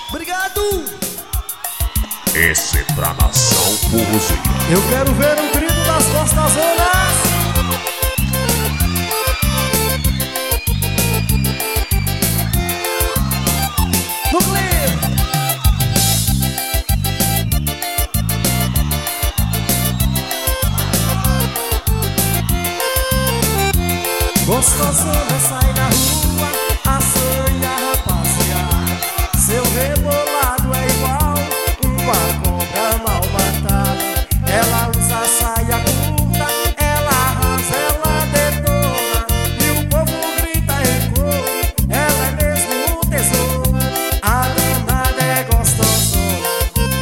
Obrigado! Esse é pra nação forrozeira. Eu quero ver o grito das gostosonas. No clipe. Gostosona sai na rua, assanha rapaziada. Seu rebolado é igual uma cobra mal matada. Ela usa saia curta, ela arrasa, ela detona. E o povo grita em coro, ela é mesmo um tesouro. A danada é gostosona.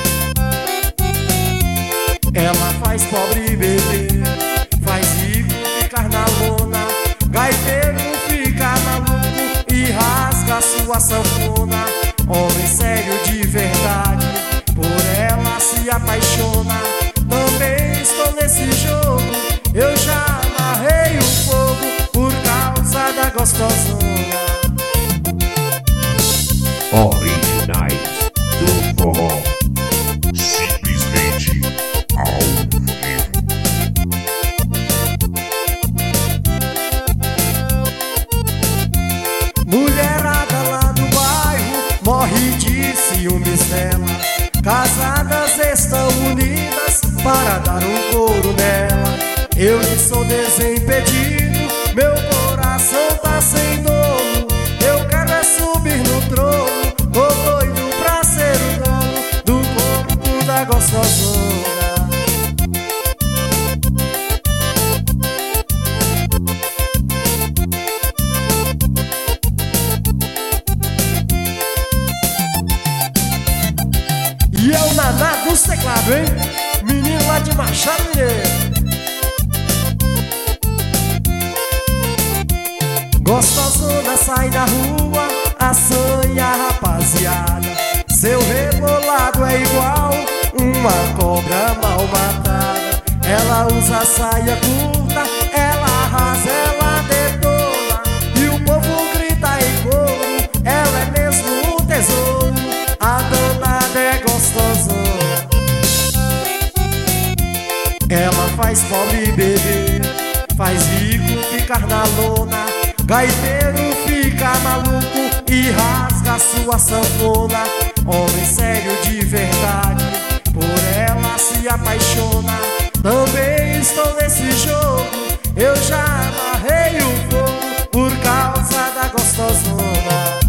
Ela faz pobre beber, faz rico ficar na lona. Gaiteiro fica maluco e rasga sua sanfona. Homem sério de verdade, por ela se apaixona. Também estou nesse jogo, eu já amarrei o fogo por causa da gostosona. Originais do forró. Simplesmente ao vivo. Mulherada lá do bairro morre de ciúmes dela. Casadas estão unidas para dar um couro nela. Eu que sou desimpedido, meu coração tá sem dono. Eu quero é subir no trono, tô doido pra ser o dono do corpo da gostosona. E é o Naná dos teclados, hein? Menino lá de Machado Mineiro. Gostosona sai na rua, assanha rapaziada. Seu rebolado é igual uma cobra mal matada. Ela usa saia curta, ela arrasa, ela detona. E o povo grita em coro, ela é mesmo um tesouro. A danada é gostosona. Ela faz pobre beber, faz rico ficar na lona. Gaiteiro fica maluco e rasga sua sanfona. Homem sério de verdade, por ela se apaixona. Também estou nesse jogo, eu já amarrei o fogo por causa da gostosona.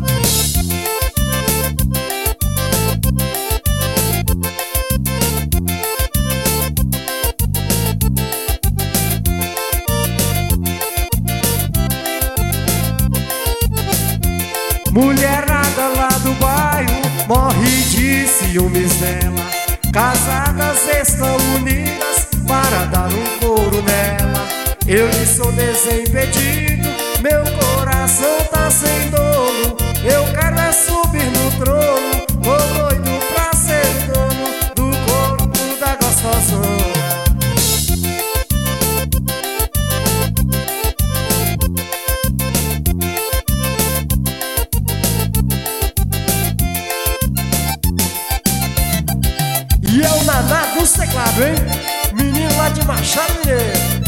Mulherada lá do bairro morre de ciúmes dela. Casadas estão unidas para dar um couro nela. Eu que sou desimpedido, meu coração tá sem dono. Eu quero é subir no trono, tô doido pra ser o dono do corpo da gostosona. E é o Naná dos teclados, hein? Menino lá de Machado Mineiro.